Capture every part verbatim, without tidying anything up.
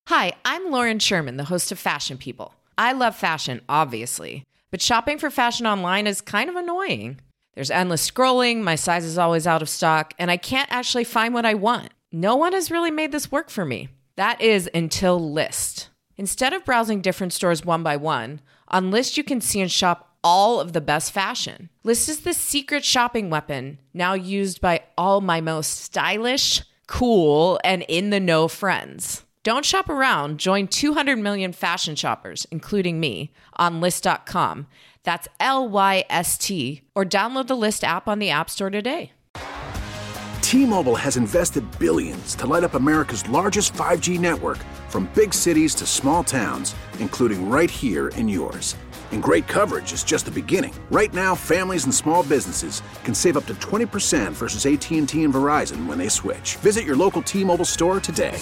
Hi, I'm Lauren Sherman, the host of Fashion People. I love fashion, obviously, but shopping for fashion online is kind of annoying. There's endless scrolling, my size is always out of stock, and I can't actually find what I want. No one has really made this work for me. That is until Lyst. Instead of browsing different stores one by one, on Lyst you can see and shop all of the best fashion. Lyst is the secret shopping weapon, now used by all my most stylish, cool, and in-the-know friends. Don't shop around. Join two hundred million fashion shoppers, including me, on Lyst dot com. That's L Y S T. Or download the Lyst app on the App Store today. T-Mobile has invested billions to light up America's largest five G network, from big cities to small towns, including right here in yours. And great coverage is just the beginning. Right now, families and small businesses can save up to twenty percent versus A T and T and Verizon when they switch. Visit your local T-Mobile store today.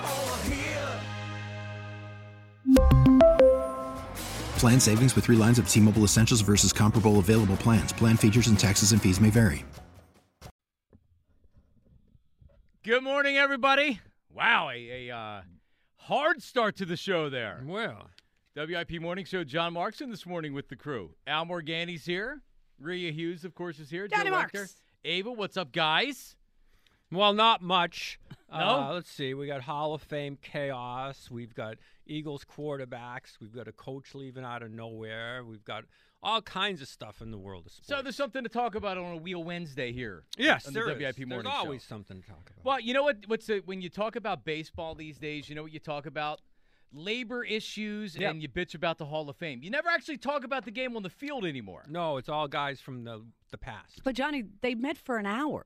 Plan savings with three lines of T-Mobile Essentials versus comparable available plans. Plan features and taxes and fees may vary. Good morning, everybody. Wow, a, a uh, hard start to the show there. Well, W I P Morning Show, John Markson this morning with the crew. Al Morgani's here. Rhea Hughes, of course, is here. Johnny Joe Marks. Rector. Ava, what's up, guys? well, not much. No? Uh, let's see. We got Hall of Fame chaos. We've got Eagles quarterbacks. We've got a coach leaving out of nowhere. We've got all kinds of stuff in the world of sports. So there's something to talk about on a Wheel Wednesday here. yes, on the there W I P is. Morning There's Show. always something to talk about. Well, you know what? What's a, when you talk about baseball these days, you know what you talk about? Labor issues, Yep. and you bitch about the Hall of Fame. You never actually talk about the game on the field anymore. No, it's all guys from the the past. But, Johnny, they met for an hour.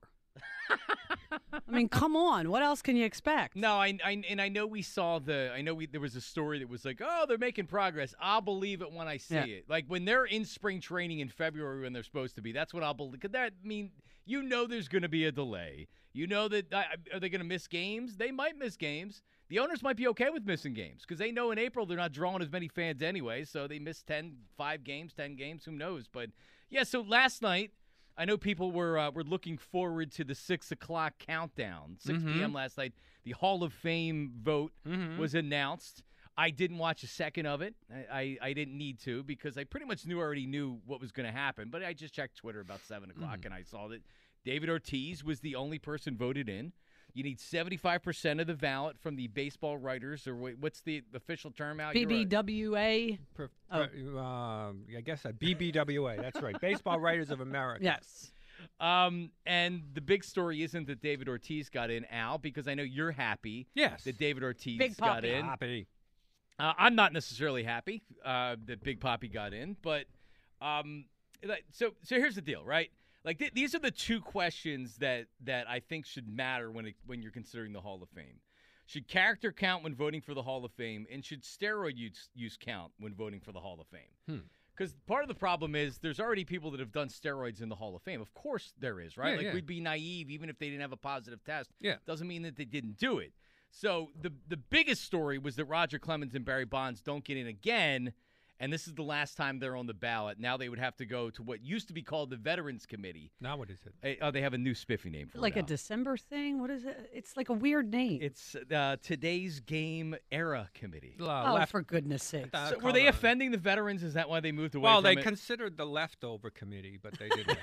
I mean, come on. What else can you expect? No, I, I and I know we saw the. I know we there was a story that was like, oh, they're making progress. I'll believe it when I see Yeah. it. Like when they're in spring training in February when they're supposed to be. That's when I'll believe. Cause that I mean, you know, there's going to be a delay. You know that uh, are they going to miss games? They might miss games. The owners might be okay with missing games because they know in April they're not drawing as many fans anyway. So they miss ten, five games, ten games. Who knows? But yeah. So last night. I know people were uh, were looking forward to the six o'clock countdown. six p.m. Mhm. last night, the Hall of Fame vote Mhm. was announced. I didn't watch a second of it. I, I, I didn't need to because I pretty much knew already knew what was going to happen. But I just checked Twitter about seven o'clock, Mhm. and I saw that David Ortiz was the only person voted in. You need seventy-five percent of the ballot from the baseball writers, or wait, what's the official term out here? B B W A. Per, Oh. per- um, I guess a B B W A. That's right. Baseball Writers of America. Yes. Um, and the big story isn't that David Ortiz got in, Al, because I know you're happy Yes. that David Ortiz Big got Papi. in. Happy. Uh, I'm not necessarily happy uh, that Big Papi got in, but um, like, so so here's the deal, right? Like th- these are the two questions that that I think should matter when it, when you're considering the Hall of Fame. Should character count when voting for the Hall of Fame, and should steroid use, use count when voting for the Hall of Fame? Hmm. Because part of the problem is there's already people that have done steroids in the Hall of Fame. Of course there is, right? Yeah, like yeah. we'd be naive even if they didn't have a positive test. Yeah. Doesn't mean that they didn't do it. So the the biggest story was that Roger Clemens and Barry Bonds don't get in again, and this is the last time they're on the ballot. Now they would have to go to what used to be called the Veterans Committee. Now what is it? Eh, Oh, they have a new spiffy name for Like it a now. December thing? What is it? It's like a weird name. It's uh, Today's Game Era Committee. Uh, oh, left- for goodness sakes. Uh, So were call they it- offending the veterans? Is that why they moved away Well, from they it? considered the leftover committee, but they didn't.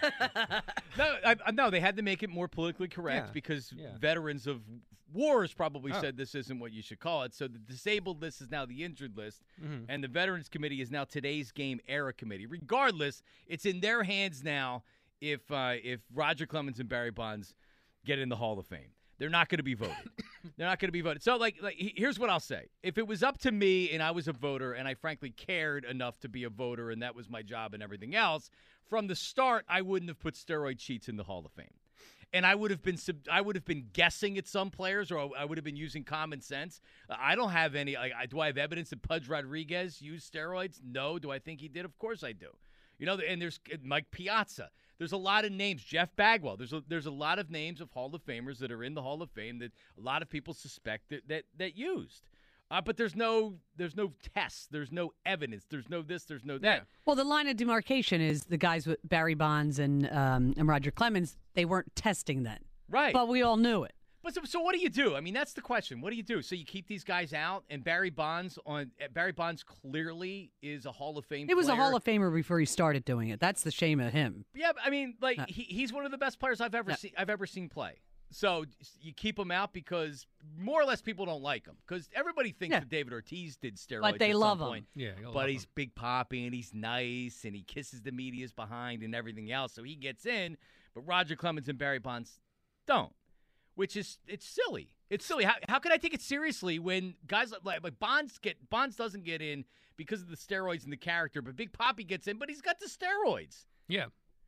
No, I, I, no, they had to make it more politically correct Yeah, because yeah. veterans of wars probably Oh. said this isn't what you should call it. So the disabled list is now the injured list, Mhm. and the Veterans Committee is now Today's Game Era Committee. Regardless, it's in their hands now if uh, if Roger Clemens and Barry Bonds get in the Hall of Fame. They're not going to be voted. They're not going to be voted. So, like, like, he- here's what I'll say. If it was up to me and I was a voter and I frankly cared enough to be a voter and that was my job and everything else, from the start, I wouldn't have put steroid cheats in the Hall of Fame. And I would have been sub- I would have been guessing at some players, or I would have been using common sense. I don't have any. Like, I, do I have evidence that Pudge Rodriguez used steroids? No. Do I think he did? Of course I do. You know, and there's Mike Piazza. There's a lot of names. Jeff Bagwell. There's a, there's a lot of names of Hall of Famers that are in the Hall of Fame that a lot of people suspect that that, that used. Uh, but there's no there's no tests. There's no evidence. There's no this. There's no that. Well, the line of demarcation is the guys with Barry Bonds and um, and Roger Clemens. They weren't testing then, Right. but we all knew it. But so, so what do you do? I mean, that's the question. What do you do? So you keep these guys out, and Barry Bonds on Barry Bonds clearly is a Hall of Fame. He was player. a Hall of Famer before he started doing it. That's the shame of him. Yeah, I mean, like Uh, he, he's one of the best players I've ever Yeah. seen. I've ever seen play. So you keep him out because more or less people don't like him because everybody thinks Yeah. that David Ortiz did steroids. But they at some love him. point. Yeah, you'll But love he's him. Big Poppy and he's nice and he kisses the media's behind and everything else, so he gets in. But Roger Clemens and Barry Bonds don't, which is it's silly. It's silly. How, how can I take it seriously when guys like, like Bonds get Bonds doesn't get in because of the steroids and the character, but Big Poppy gets in, but he's got the steroids. Yeah,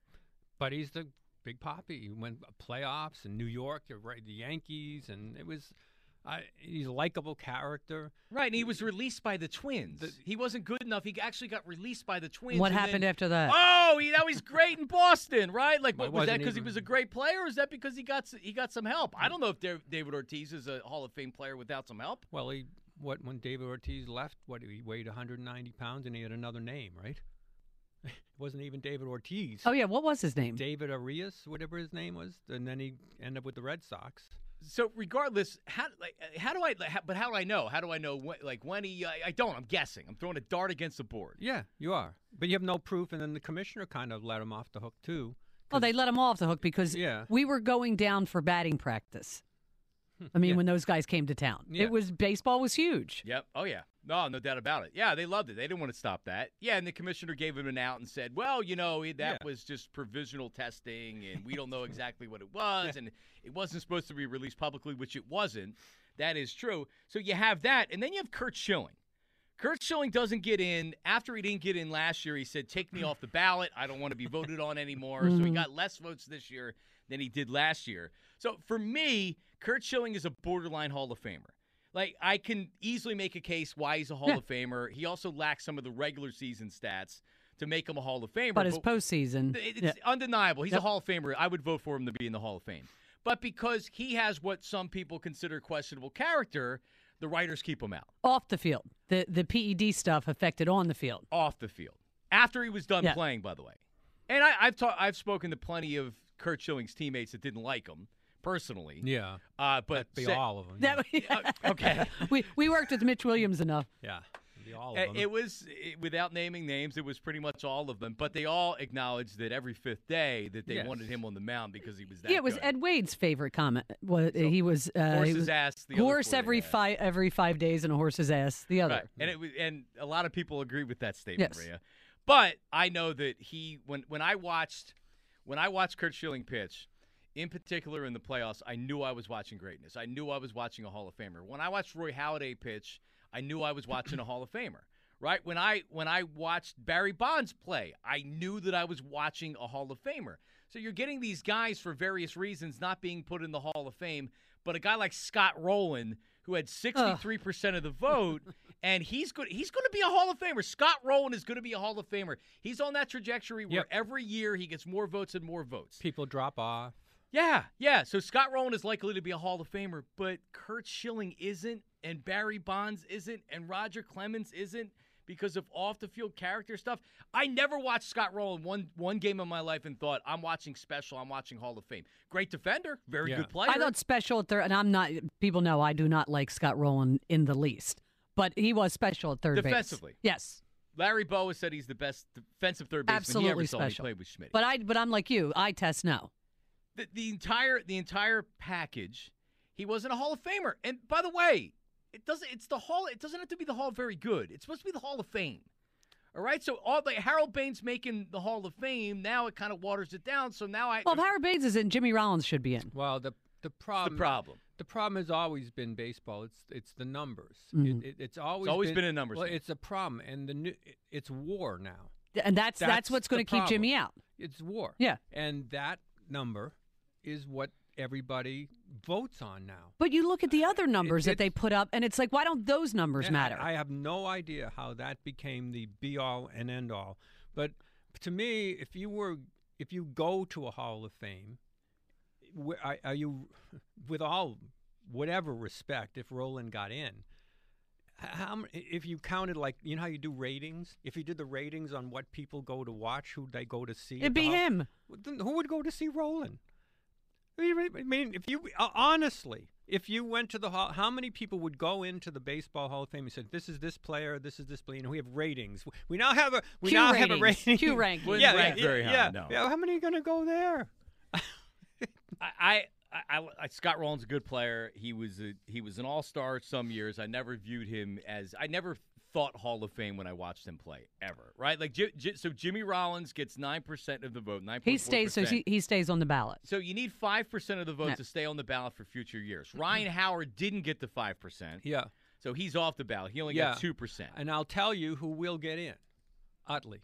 but he's the Big Poppy. He went playoffs in New York, right, the Yankees, and it was. Uh, he's a likable character. Right, and he was released by the Twins. The- he wasn't good enough. He actually got released by the Twins. What and happened then- after that? Oh, he, that was great in Boston, right? Like, Well, what, was that wasn't because he even- was a great player, or is that because he got s- he got some help? I don't know if Da- David Ortiz is a Hall of Fame player without some help. Well, he what when David Ortiz left, what he weighed one hundred ninety pounds and he had another name, right? It wasn't even David Ortiz. Oh, yeah. What was his name? David Arias, whatever his name was, and then he ended up with the Red Sox. So, regardless, how like how do I? Like, how, but how do I know? How do I know? When, like when he? I, I don't. I'm guessing. I'm throwing a dart against the board. Yeah, you are. But you have no proof, and then the commissioner kind of let him off the hook, too. Well, they let him off the hook because Yeah. we were going down for batting practice. I mean, Yeah. when those guys came to town, Yeah. it was baseball was huge. Yep. Oh, yeah. No, no doubt about it. Yeah, they loved it. They didn't want to stop that. Yeah, and the commissioner gave him an out and said, well, you know, that Yeah. was just provisional testing, and we don't know exactly what it was, and it wasn't supposed to be released publicly, which it wasn't. That is true. So you have that, and then you have Curt Schilling. Curt Schilling doesn't get in. After he didn't get in last year, he said, take me off the ballot. I don't want to be voted on anymore. So he got less votes this year than he did last year. So for me, Curt Schilling is a borderline Hall of Famer. Like, I can easily make a case why he's a Hall Yeah. of Famer. He also lacks some of the regular season stats to make him a Hall of Famer. But his postseason, It's yeah. undeniable. He's Yep. a Hall of Famer. I would vote for him to be in the Hall of Fame. But because he has what some people consider questionable character, the writers keep him out. off the field. The the P E D stuff affected on the field. Off the field. After he was done Yeah. playing, by the way. And I, I've ta- I've spoken to plenty of Curt Schilling's teammates that didn't like him personally. Yeah. Uh, but That'd be sa- all of them. That, okay. we we worked with Mitch Williams enough. Yeah. It'd be all Uh, of them. It was, it, without naming names, it was pretty much all of them. But they all acknowledged that every fifth day that they Yes. wanted him on the mound because he was that Yeah, it was good. Ed Wade's favorite comment. Was he was uh, Horse's he was ass. The other horse four every they had. five every five days and a horse's ass the other. Right. And it was, and a lot of people agree with that statement, Yes. Maria. But I know that he when when I watched when I watched Curt Schilling pitch, in particular in the playoffs, I knew I was watching greatness. I knew I was watching a Hall of Famer. When I watched Roy Halladay pitch, I knew I was watching a Hall of Famer. Right? When I when I watched Barry Bonds play, I knew that I was watching a Hall of Famer. So you're getting these guys for various reasons not being put in the Hall of Fame, but a guy like Scott Rowland, who had sixty-three percent of the vote, and he's good. He's going to be a Hall of Famer. Scott Rowland is going to be a Hall of Famer. He's on that trajectory where Yep. every year he gets more votes and more votes. People drop off. Yeah, yeah. So Scott Rowland is likely to be a Hall of Famer, but Curt Schilling isn't, and Barry Bonds isn't, and Roger Clemens isn't because of off-the-field character stuff. I never watched Scott Rowland one one game of my life and thought, I'm watching special, I'm watching Hall of Fame. Great defender, very Yeah. good player. I thought special at third, and I'm not. People know I do not like Scott Rowland in the least, but he was special at third Defensively. base. Yes, Larry Bowa said he's the best defensive third baseman he absolutely ever saw when he special. played with Schmidt. But I, but I'm like you. I test no. the, the entire the entire package, he wasn't a Hall of Famer. And by the way, it doesn't. It's the Hall. It doesn't have to be the Hall of Very Good. It's supposed to be the Hall of Fame. All right. So all like Harold Baines making the Hall of Fame. Now it kind of waters it down. So now I. Well, if Harold Baines is in, Jimmy Rollins should be in. Well, the the the problem problem. the problem has always been baseball. It's it's the numbers. Mhm. It, it, it's always It's always been a numbers Well, game. it's a problem, and the new it, it's war now. And that's that's, That's what's going the to keep problem. Jimmy out. It's war. Yeah. And that number is what everybody votes on now. But you look at the other numbers that it's- they put up, and it's like, why don't those numbers And I- matter? I, have no idea how that became the be all and end all. But to me, if you were, if you go to a Hall of Fame, wh- are, are you, with all whatever respect, if Roland got in, h- how m- if you counted like you know how you do ratings? If you did the ratings on what people go to watch, who they go to see, at It'd the be Hall- him. Then who would go to see Roland? I mean, if you uh, honestly, if you went to the hall, how many people would go into the Baseball Hall of Fame and said, "This is this player, this is this player"? You know, we have ratings. We now have a we Q now ratings. have a rating. Q ranking. Wouldn't Yeah, rank yeah, very high, yeah. no. Yeah, how many are going to go there? I, I, I, I Scott Rowland's a good player. He was a, he was an all-star some years. I never viewed him as I never thought Hall of Fame when I watched him play ever. Right? Like J- J- so Jimmy Rollins gets nine percent of the vote. nine point four percent. He stays. So he, he stays on the ballot. So you need five percent of the vote Yeah. to stay on the ballot for future years. Ryan Howard didn't get the five percent. Yeah, So he's off the ballot. He only Yeah. got two percent. and I'll tell you who will get in. Utley.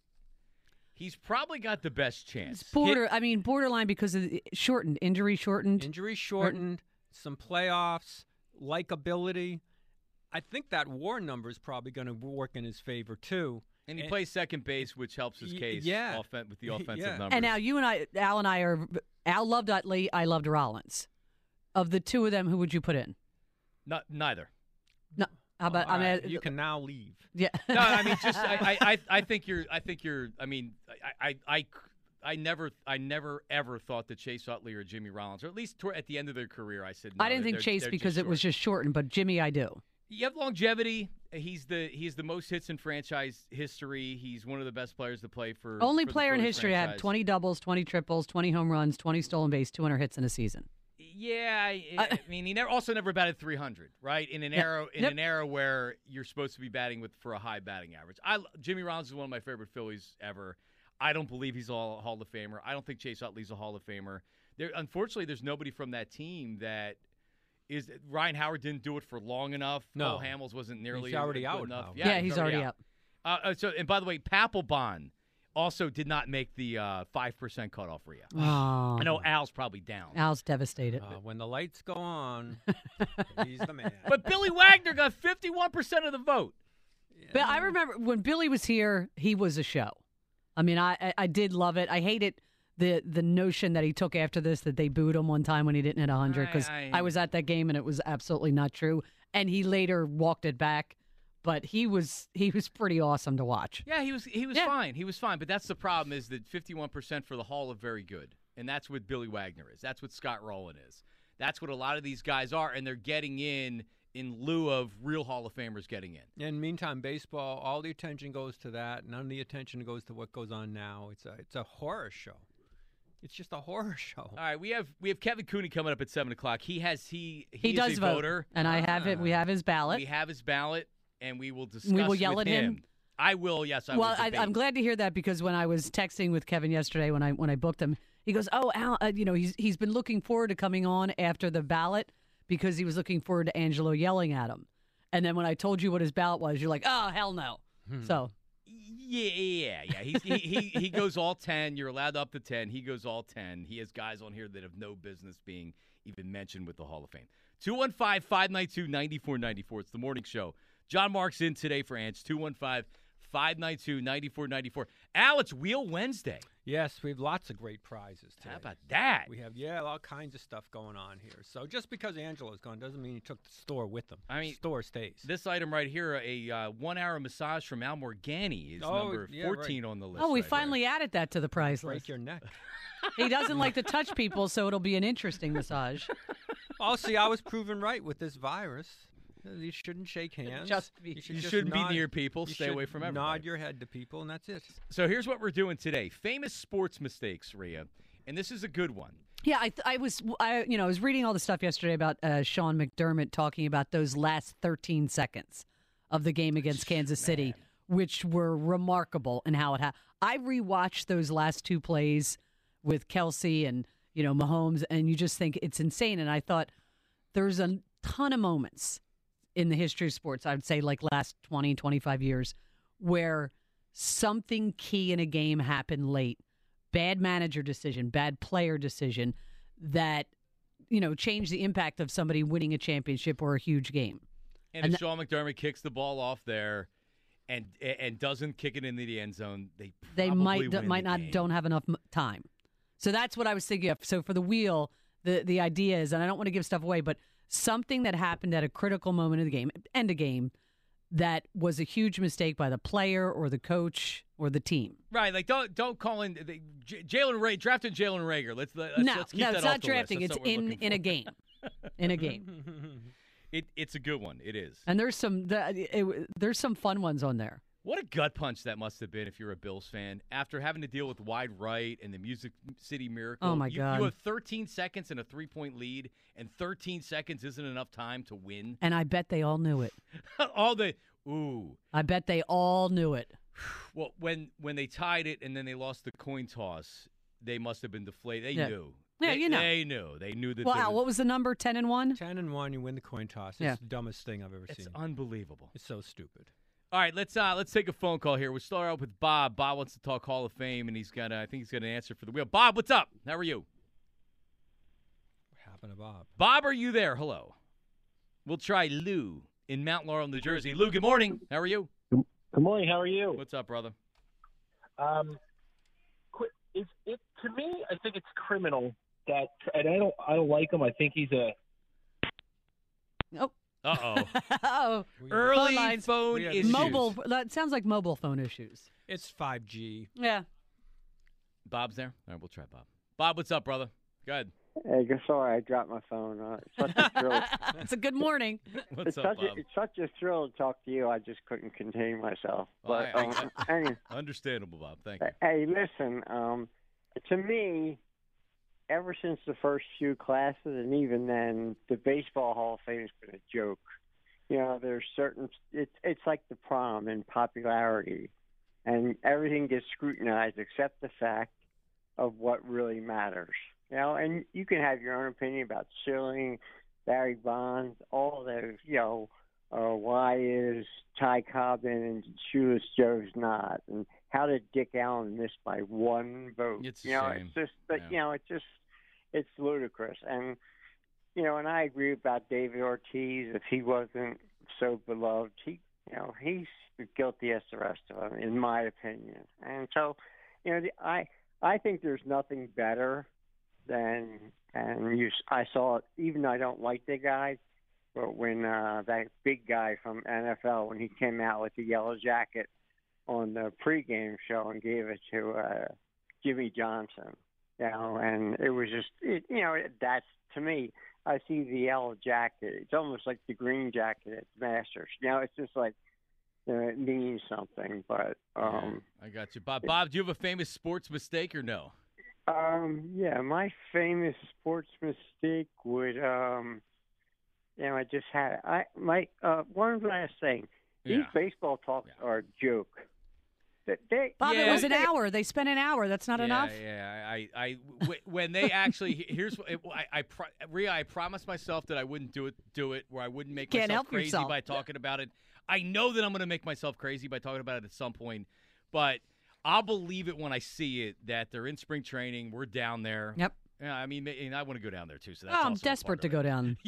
He's probably got the best chance. It's border. I mean, borderline because of the shortened injury, shortened. Injury shortened, some playoffs, likability. I think that WAR number is probably going to work in his favor too. And he And- plays second base, which helps his Y- case yeah. offen- with the offensive Yeah. numbers. And now you and I, Al and I are. Al loved Utley. I loved Rollins. Of the two of them, who would you put in? Not, neither. No. How about? All I mean, right, you can now leave. Yeah. No, I mean, just I, I, I- I think you're. I think you're. I mean, I, I, I, I never, I never ever thought that Chase Utley or Jimmy Rollins, or at least toward, at the end of their career, I said. No, I didn't think they're- Chase they're because just it was short. just shortened, but Jimmy, I do. You have longevity. He's the he's the most hits in franchise history. He's one of the best players to play for. Only for the player in Phillies history to have franchise. twenty doubles, twenty triples, twenty home runs, twenty stolen base, two hundred hits in a season. Yeah, I, I mean, he never also never batted three hundred, right? In an Yep. era in Yep. an era where you're supposed to be batting with for a high batting average. I Jimmy Rollins is one of my favorite Phillies ever. I don't believe he's a Hall of Famer. I don't think Chase Utley's a Hall of Famer. There, unfortunately, there's nobody from that team that is. Ryan Howard didn't do it for long enough. No. Cole Hamels wasn't nearly He's already good out, enough. Howard. Yeah, he's already out. Uh, uh, so, and by the way, Papelbon also did not make the uh, five percent cutoff, Rhea. Oh, I know Al's probably down. Al's devastated. Uh, when the lights go on, he's the man. But Billy Wagner got fifty-one percent of the vote. But I remember when Billy was here, he was a show. I mean, I, I I did love it. I hated the the notion that he took after this that they booed him one time when he didn't hit one hundred because I- I, was at that game and it was absolutely not true. And he later walked it back, but he was he was pretty awesome to watch. Yeah, he was he was Yeah. fine. He was fine. But that's the problem is that fifty-one percent for the Hall of very good. And that's what Billy Wagner is. That's what Scott Rowland is. That's what a lot of these guys are, and they're getting in in lieu of real Hall of Famers getting in. In the meantime, baseball, all the attention goes to that. None of the attention goes to what goes on now. It's a it's a horror show. It's just a horror show. All right, we have we have Kevin Cooney coming up at seven o'clock. He has he he, He, is does a vote, voter. and I have it. We have his ballot. We have his ballot, and we will discuss. We will yell with at him. I will. Yes, I well, will. I, debate. I'm glad to hear that because when I was texting with Kevin yesterday, when I when I booked him, he goes, "Oh, Al, uh, you know, he's he's been looking forward to coming on after the ballot because he was looking forward to Angelo yelling at him." And then when I told you what his ballot was, you're like, "Oh, hell no!" So Yeah, yeah, yeah. He's, he he he goes all ten. You're allowed up to ten. He goes all ten. He has guys on here that have no business being even mentioned with the Hall of Fame. two one five, five nine two, nine four nine four. It's the morning show. John Mark's in today for Ants. two one five, five nine two, nine four nine four. Al, it's Wheel Wednesday. Yes, we have lots of great prizes today. How about that? We have, yeah, all kinds of stuff going on here. So just because Angelo's gone doesn't mean he took the store with him. I mean, store stays. This item right here, a uh, one-hour massage from Al Morgani, is Oh, number yeah, fourteen right. on the list. oh, we right finally added that to the prize Break list. your neck. He doesn't like to touch people, so it'll be an interesting massage. Oh, see, I was proven right with this virus. You shouldn't shake hands. Just be- you should You just shouldn't be nod- near people. you Stay should away from everybody. Nod your head to people, and that's it. So here's what we're doing today: famous sports mistakes, Rhea, and this is a good one. Yeah, I, th- I was, I, you know, I was reading all the stuff yesterday about uh, Sean McDermott talking about those last thirteen seconds of the game against Kansas City, which were remarkable and how it happened. I rewatched those last two plays with Kelsey and you know Mahomes, and you just think it's insane. And I thought there's a ton of moments in the history of sports, I would say like last twenty, twenty-five years, where something key in a game happened late. Bad manager decision, bad player decision that, you know, changed the impact of somebody winning a championship or a huge game. And, And if Sean McDermott kicks the ball off there and and doesn't kick it into the end zone, they They probably might win might the not game. don't have enough m- time. So that's what I was thinking of. So for the wheel, the the idea is, and I don't want to give stuff away, but something that happened at a critical moment of the game, end of game, that was a huge mistake by the player or the coach or the team. Right, like don't don't call in the, J- Jalen Ray drafting Jalen Rager. Let's, let's no, let's keep no, that it's off not the drafting. list. It's That's not what we're in looking in a for. game. In a game. It it's a good one. It is. And there's some the, it, there's some fun ones on there. What a gut punch that must have been if you're a Bills fan. After having to deal with wide right and the Music City Miracle. Oh, my you, God. You have thirteen seconds and a three-point lead, and thirteen seconds isn't enough time to win. And I bet they all knew it. All the ooh. I bet they all knew it. Well, when when they tied it and then they lost the coin toss, they must have been deflated. They Yeah. knew. Yeah, they, you know. They knew. They knew that. Well, there Al, was- what was the number? Ten and one. Ten and one, you win the coin toss. It's Yeah. the dumbest thing I've ever It's seen. unbelievable. It's so stupid. All right, let's uh, let's take a phone call here. We'll start out with Bob. Bob wants to talk Hall of Fame, and he's got uh, I think he's got an answer for the wheel. Bob, what's up? How are you? What happened to Bob? Bob, are you there? Hello. We'll try Lou in Mount Laurel, New Jersey. Lou, good morning. How are you? Good morning. How are you? What's up, brother? Um, qu- it's it to me. I think it's criminal that, and I don't. I don't like him. I think he's a. Oh. Uh-oh. oh. Early Phone lines. phone We have issues. Mobile. That sounds like mobile phone issues. It's five G. Yeah. Bob's there? All right, we'll try Bob. Bob, what's up, brother? Go ahead. Hey, go- sorry, I dropped my phone. Uh, it's such a thrill. It's a good morning. What's it's up, such Bob? a, it's such a thrill to talk to you. I just couldn't contain myself. Well, But I- I- um, anyway, Understandable, Bob. Thank you. hey, listen. Um, to me, ever since the first few classes, and even then, the Baseball Hall of Fame has been a joke. You know, there's certain. It's it's like the prom in popularity, and everything gets scrutinized except the fact of what really matters. You know, and you can have your own opinion about Schilling, Barry Bonds, all those. You know, uh, why is Ty Cobb in and Shoeless Joe's not, and how did Dick Allen miss by one vote? It's a you know, shame. it's just, but Yeah. you know, it's just, it's ludicrous. And you know, and I agree about David Ortiz. If he wasn't so beloved, he, you know, he's guilty as the rest of them, in my opinion. And so, you know, the, I, I think there's nothing better than, and you, I saw it. Even though I don't like the guy, but when uh, that big guy from N F L, when he came out with the yellow jacket on the pregame show and gave it to uh, Jimmy Johnson, you know, and it was just, it, you know, that's to me. I see the yellow jacket. It's almost like the green jacket at Masters. You know, it's just like, you know, it means something. But um, I got you. Bob, Bob, do you have a famous sports mistake or no? um, yeah, my famous sports mistake would, um, you know, I just had it. I my uh, one last thing. These Yeah. baseball talks Yeah. are a joke. They, they, Bob, Yeah. it was an hour. They spent an hour. That's not yeah, enough. Yeah, I, I, w- when they actually, here's what it, I, I, pro, Rhea, I promised myself that I wouldn't do it, do it, where I wouldn't make Can't myself help crazy yourself. by talking about it. I know that I'm going to make myself crazy by talking about it at some point, but I'll believe it when I see it that they're in spring training. We're down there. Yep. Yeah, I mean, and I want to go down there too. So that's Oh, I'm also a desperate part to of go it. down.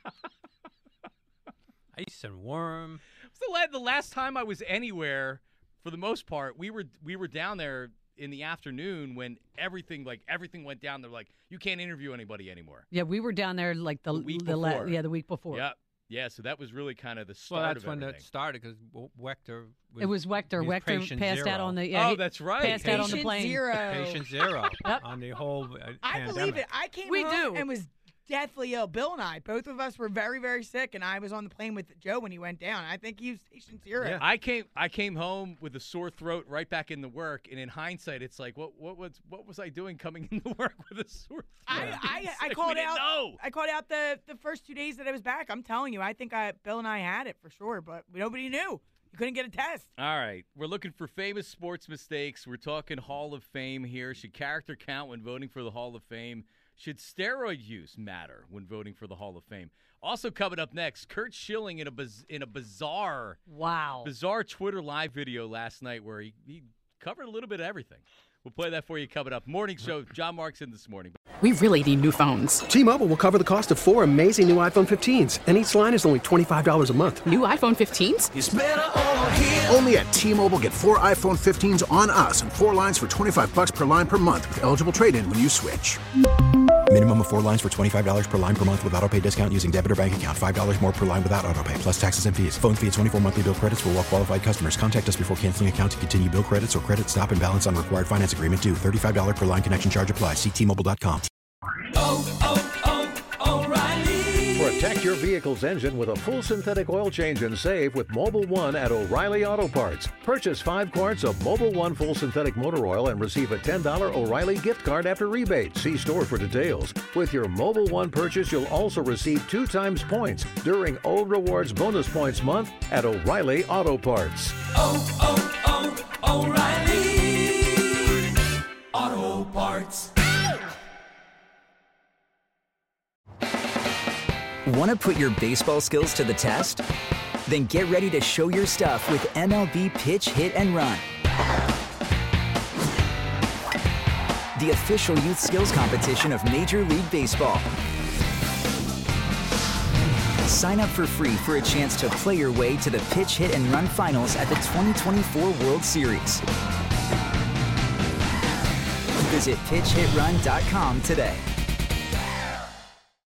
Ice and worm. It's the, la- the last time I was anywhere, for the most part, we were we were down there in the afternoon when everything like everything went down. They're like, you can't interview anybody anymore. Yeah, we were down there like the, The week the la- before. yeah the week before. Yeah, yeah. So that was really kind of the start Well, that's of when everything. it started because Wechter. Was, It was Wechter. he was Wechter patient passed zero. out on the yeah. oh, he that's right. passed out on the Patient plane. zero. Patient zero Yep. on the whole uh, I pandemic. believe it. I came We home do. and was deathly ill. Bill and I, both of us were very, very sick, and I was on the plane with Joe when he went down. I think he was patient zero. Yeah. I came I came home with a sore throat right back into work, and in hindsight, it's like, what what was what was I doing coming into work with a sore throat? I, It's I, I like, we called didn't out. know. I called out the the first two days that I was back. I'm telling you, I think I Bill and I had it for sure, but nobody knew. You couldn't get a test. All right. We're looking for famous sports mistakes. We're talking Hall of Fame here. Should character count when voting for the Hall of Fame? Should steroid use matter when voting for the Hall of Fame? Also coming up next, Curt Schilling in a biz- in a bizarre, Wow. bizarre Twitter live video last night where he, he covered a little bit of everything. We'll play that for you coming up. Morning show, John Marks in this morning. We really need new phones. T-Mobile will cover the cost of four amazing new iPhone fifteens, and each line is only twenty-five dollars a month. New iPhone fifteens? It's better over here. Only at T-Mobile, get four iPhone fifteens on us and four lines for twenty-five bucks per line per month with eligible trade-in when you switch. Minimum of four lines for twenty-five dollars per line per month with auto pay discount using debit or bank account. five dollars more per line without auto pay, plus taxes and fees. Phone fee at twenty-four monthly bill credits for well qualified customers. Contact us before canceling account to continue bill credits or credit stop and balance on required finance agreement due. thirty-five dollars per line connection charge applies. See T Mobile dot com. Oh, oh, oh, O'Reilly. Protect your vehicle's engine with a full synthetic oil change and save with Mobile One at O'Reilly Auto Parts. Purchase five quarts of Mobile One full synthetic motor oil and receive a ten dollars O'Reilly gift card after rebate. See store for details. With your Mobile One purchase, you'll also receive two times points during O Rewards Bonus Points Month at O'Reilly Auto Parts. Oh, oh, oh, O'Reilly Auto Parts. Want to put your baseball skills to the test? Then get ready to show your stuff with M L B Pitch, Hit, and Run. The official youth skills competition of Major League Baseball. Sign up for free for a chance to play your way to the Pitch, Hit, and Run finals at the twenty twenty-four World Series. Visit pitch hit run dot com today.